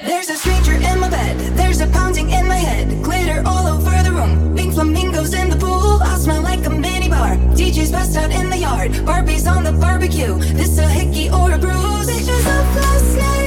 There's a stranger in my bed, there's a pounding in my head, glitter all over the room, pink flamingos in the pool, I smell like a mini bar, DJ's passed out in the yard, Barbie's on the barbecue, this a hickey or a bruise. Pictures of last night